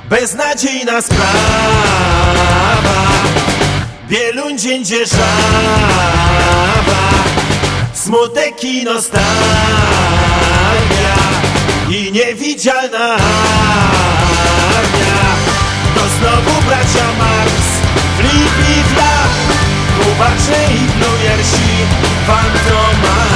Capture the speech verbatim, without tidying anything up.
Beznadziejna sprawa, Bieluń dzień dzierżawa, smutek i nostalgia i niewidzialna armia. To znowu bracia Marx, Flip i Flap, Kubacze i Blujersi, Fantomas.